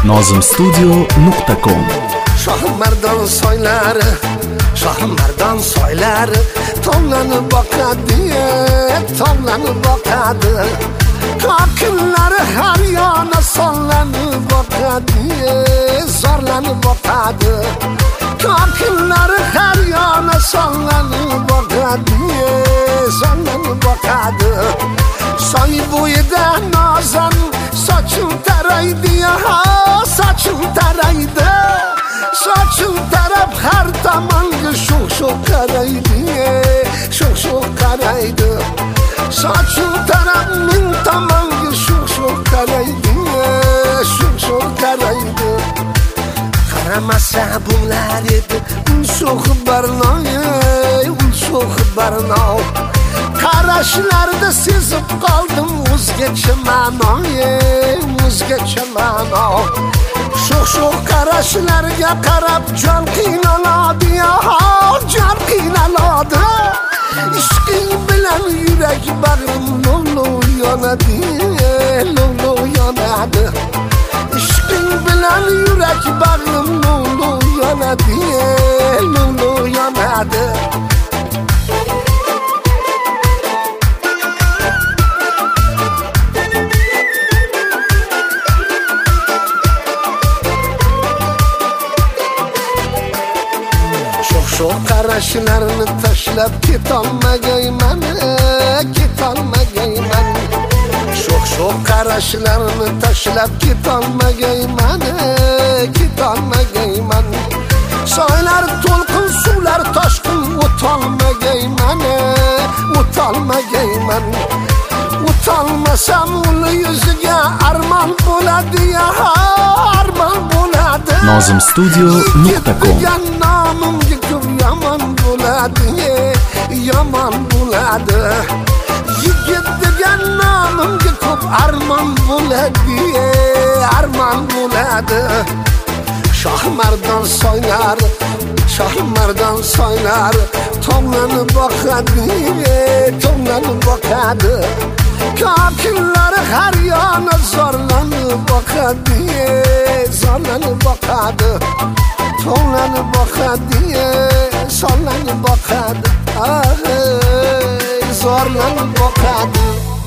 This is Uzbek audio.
nozimstudio.com. Shohmardon soylari tonglanib boqadi, tonglanib boqadi. Kokinlari har yana sonlanib boqadi, zorlanib boqadi. Kokinlari har yana sonlanib boqadi, zorlanib boqadi. Soy bo'yida nozan sochim taraydi, sochim taraydi. Sochim tarab har tomonga sho'x qaraydi, sho'x qaraydi. Sochim tarab ming tomonga sho'x qaraydi, sho'x qaraydi. Qaramasa bo'lar edi sho'x barnoy, sho'x barnoy. Qarashlarda sezib qoldim o'zgacha ma'noy, o'zgacha ma'noy. Sho'x qarashlarga qarab jon qiynaladi, jon qiynaladi. Ishqing bilan yurak bag'rim lo'lo yonadi, lo'lo yonadi. Ishqing bilan yurak bag'rim lo'lo yonadi, lo'lo yonadi. Sho'x qarashlarni tashlab ketolmagayman, ketolmagayman. Sho'x qarashlarni tashlab ketolmagayman, ketolmagayman. Soylar to'lqin, suvlar toshqin, o'tolmagayman, o'tolmagayman. O'tolmasam uni yuziga armon bo'ladi, armon bo'ladi. nozimstudio.com. Yomon bo'ladi, yomon bo'ladi. Yigit degan nomimga ko'p armon bo'ladi, armon bo'ladi. Shohmardon soylari tonglanib boqadi, tonglanib boqadi. Kokinlari har yana zorlanib boqadi, zorlanib boqadi. Tonglanib boqadi, zorlanib boqadi, zorlanib boqadi.